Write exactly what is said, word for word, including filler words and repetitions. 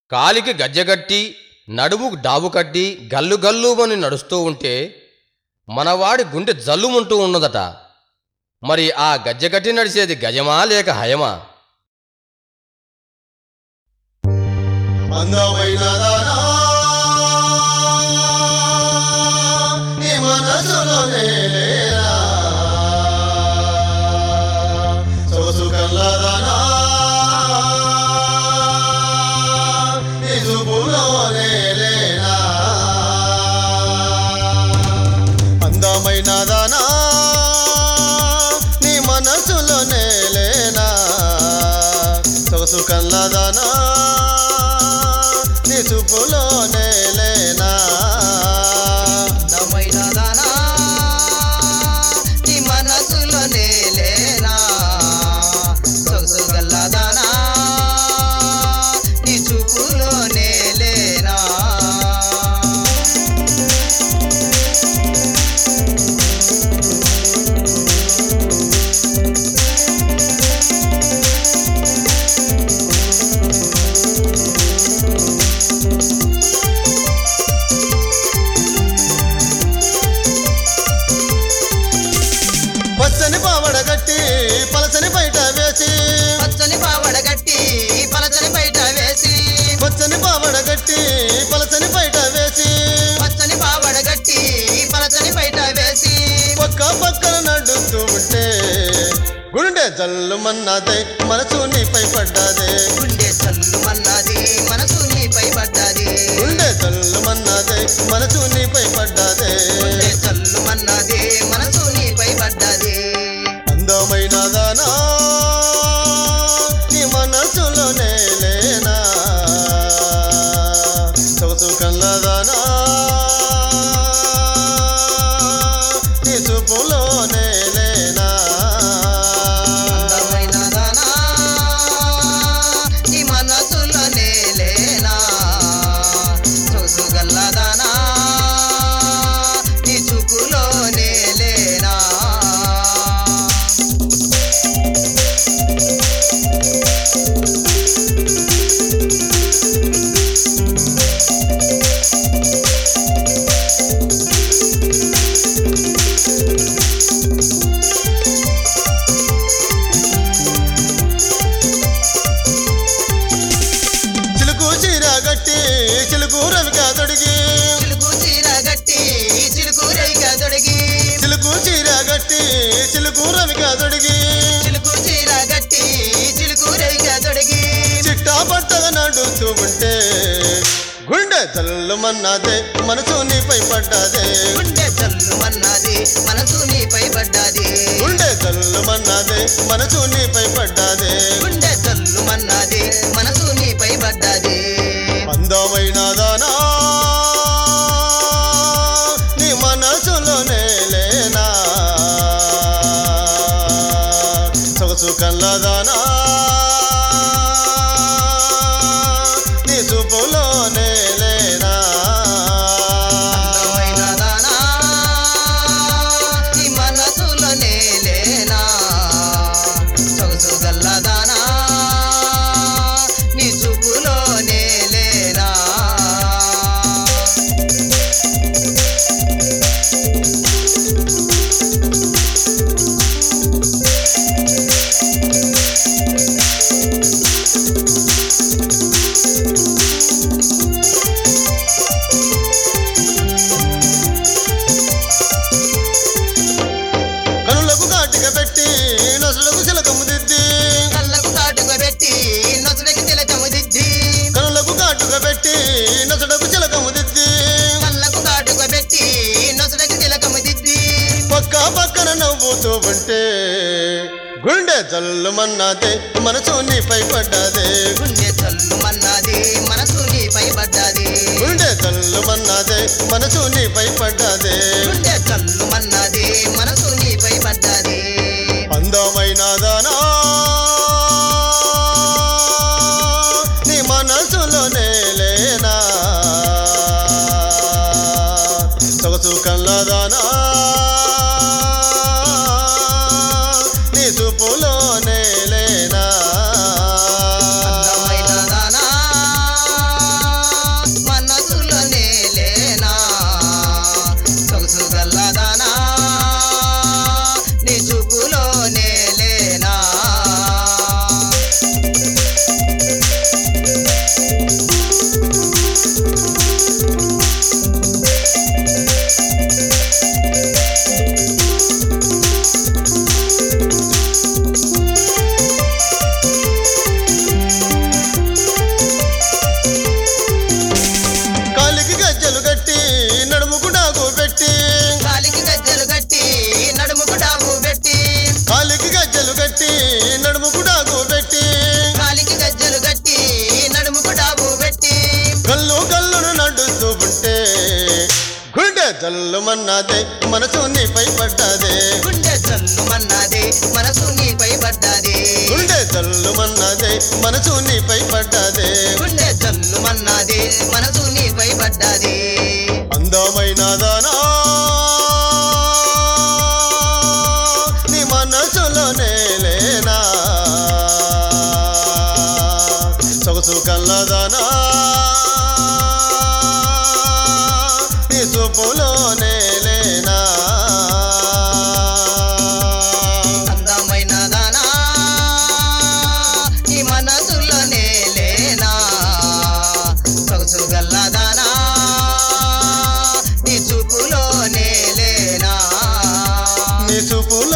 కాలికి గజ్జెగట్టి నడుముకు డాబు కట్టి గల్లు గల్లుమని నడుస్తూ ఉంటే మనవాడి గుండె జల్లుమంటూ ఉన్నదట. మరి ఆ గజ్జెగట్టి నడిచేది గజమా లేక హయమా? అందమైన దానా నీ మనసులోనే లేరా, సొగసు కల్లదానా నీ చూపులోనే లేనా. అందమైన దానా నీ మనసులోనే లేనా, సొగసు కల్లదానా నీ చూపులోనే లేనా. అందమైన దానా నీ మనసులోనే లేనా, సొగసు గల్లదానా నీ చూపులోనే లేనా. పచ్చని పావడ గట్టి పలచని బయట వేసి, పచ్చని పావడ గట్టి పలచని బయట వేసి, పచ్చని పావడ గట్టి పలచని బయట వేసి, పచ్చని పావడ గట్టి పలచని బయట వేసి, పక్క పక్కన నడుస్తూ ఉంటే గుండె జల్లుమన్నదే మనసు నీపై పడ్డదే, గుండె చల్లుమన్నది మనసు నీపై పడ్డది, గుండె జల్లుమన్నదే మనసు నీపై పడ్డదే. గుండె చల్లుమన్నది మనసు నీపై పడ్డది. అందమైన దానా నీ మనసులోనే లేనా, సొగసు కల్లదానా నీ చూపులోనే లేనా. అందమైన దానా నీ మనసులోనే లేనా, సొగసు గల్లదానా నీ చూపులోనే లేనా. చిలుకు చీర గట్టి చిలుకు రవిగా తొడిగి, చిలుకు చీర గట్టి చిలుకు రైగా తొడిగి, చిలుకు చీర గట్టి చిలుకు రవిగా తొడిగి, చిలుకు చీర గట్టి చిలుకు రైగా తొడిగి, చిట్టా పట్టగా నడుస్తూ ఉంటే గుండె జల్లుమన్నదే మనసు నీపై పడ్డదే, గుండె చల్లుమన్నది మనసు నీపై పడ్డది, గుండె జల్లుమన్నదే మనసు నీపై పడ్డదే. గుండె చల్లుమన్నది మనసు నీపై పడ్డది. అందమైన దానా నీ మనసులోనే లేనా, సొగసు కల్లదానా నీ చూపులోనే లేనా. అందమైన దానా నీ మనసులోనే లేనా, సొగసు గల్లదానా నీ చూపులోనే లేనా. కనులకు కాటిక పెట్టి నొసలకు చిలకము దిద్ది, కళ్ళకు కాటుక పెట్టి నొసడికి తిలకము దిద్ది, కనులకు కాటుక పెట్టి నొసడకు చిలకము దిద్ది, కళ్ళకు కాటుక పెట్టి నొసడికి తిలకము దిద్ది, పక్క పక్కన నవ్వుతూ ఉంటే గుండె జల్లుమన్నదే మనసు నీపై పడ్డదే, గుండె చల్లుమన్నది మనసు నీపై పడ్డది, గుండె జల్లుమన్నదే మనసు నీపై పడ్డదే. గుండె చల్లుమన్నది మనసు నీపై పడ్డది. అందమైన దానా నీ మనసులోనే లేనా, సొగసు కల్లదానా నీ చూపులోనే లేనా. అందమైన దానా గల్లు గల్లును నడుస్తూ ఉంటే గుండె జల్లుమన్నదే మనసు నీపై పడ్డదే గుండె జల్లుమన్నదే మనసు నీపై పడ్డదే గుండె జల్లుమన్నదే మనసు నీపై పడ్డదే గుండె జల్లుమన్నదే మనసు నీపై పడ్డదే అందమైన దానా నీ మనసులోనే లేనా సొగసు కల్లదానా నీ చూపులోనే లేనా అందమైన దానా నీ మనసులోనే లేనా సొగసు గల్లదానా నీ చూపులోనే లేనా నీ చూపులో